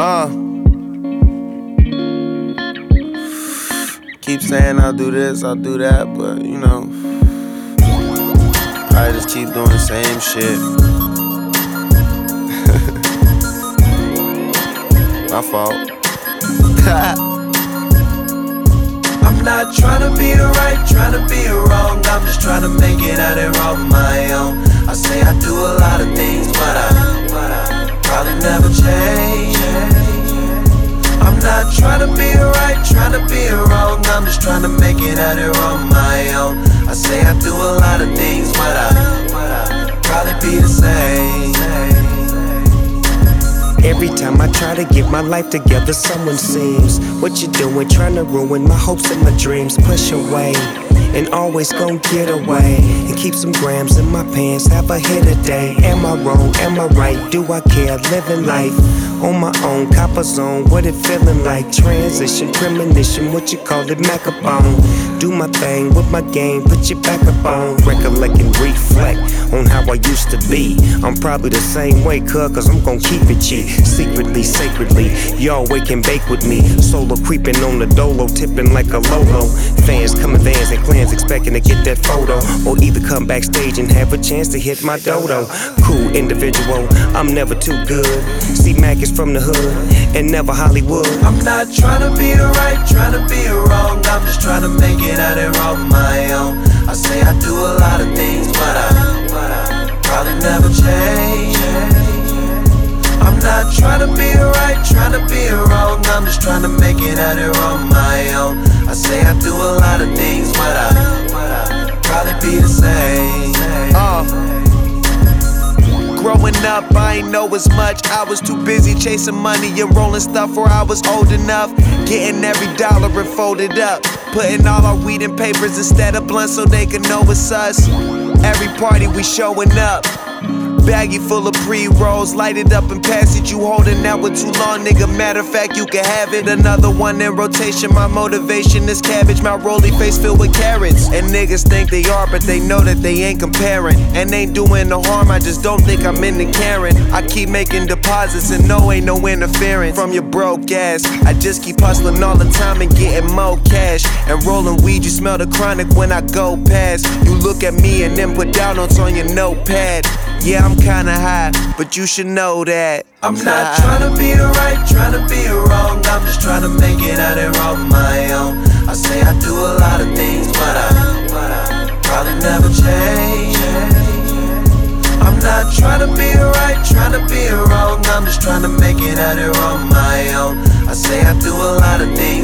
Keep saying I'll do this, I'll do that, but you know, I just keep doing the same shit. My fault. I'm not tryna be the right, tryna be the wrong. I'm just tryna make it out here on my own. I say I do a lot of things, but I probably never change. I'm not tryna be the right, tryna be the wrong. I'm just tryna make it out here on my own. I say I do a lot of things, but I probably be the same. Every time I try to get my life together, someone seems, what you doing, trying to ruin my hopes and my dreams. Push away, and always gon' get away, and keep some grams in my pants, have a hit a day. Am I wrong, am I right, do I care, living life on my own, copper zone, what it feeling like? Transition, premonition, what you call it, macabone. Do my thing with my game, put your back up on. Recollect and reflect on how I used to be. I'm probably the same way, cause I'm gon' keep it G. Secretly, sacredly, y'all wake and bake with me. Solo creeping on the dolo, tipping like a Lolo. Fans coming vans and clans expecting to get that photo, or either come backstage and have a chance to hit my dodo. Cool individual, I'm never too good. See, Mac is from the hood and never Hollywood. I'm not tryna be the right, tryna be the wrong. I'm just tryna make it out here on my own. I say I do a lot of things, but I probably never change. I'm not tryna be the right, tryna be the wrong. I'm just tryna make it out here on my own. I say I do a lot of things, but I probably be the same. Growing up, I ain't know as much. I was too busy chasing money and rolling stuff where I was old enough. Getting every dollar and folded up. Putting all our weed in papers instead of blunts so they can know it's us. Every party we showing up. Baggie full of pre-rolls, light it up and pass it. You holding that with too long, nigga. Matter of fact, you can have it. Another one in rotation. My motivation is cabbage. My rolly face filled with carrots. And niggas think they are, but they know that they ain't comparing. And ain't doing no harm, I just don't think I'm into caring. I keep making deposits and no, ain't no interference from your broke ass. I just keep hustling all the time and getting more cash. And rolling weed, you smell the chronic when I go past. You look at me and then put down notes on your notepad. Yeah, I'm kinda high, but you should know that I'm not tryna be the right, tryna be the wrong. I'm just tryna make it out here on my own. I say I do a lot of things, but I probably never change. I'm not tryna be the right, tryna be the wrong. I'm just tryna make it out here on my own. I say I do a lot of things.